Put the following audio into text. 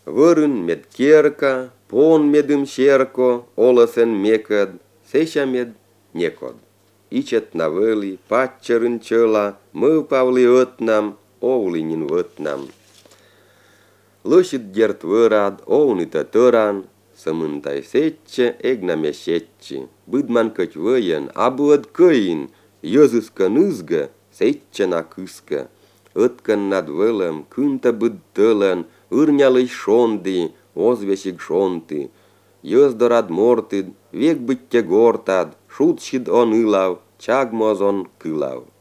Vărân med kierka, pon medem šerko, olăsen mekăd, seșa med nekod. Icet navăli, patcer în căla, mă pavli ătnam, ouli nin vătnam. Lășit gert vărad, ouni tătăran, sământai secce, egna meșecci, bădman căci văien, abăd căin, iăzâs că nâzgă, secce na câscă. Ătcăn nad vălăm, cântă băd tălăn, ârneală-i șondi, ozveșig șonti. Iăz dorad mortid, vec bătte gortad, șut șid on îlav, ceag mozon câlav.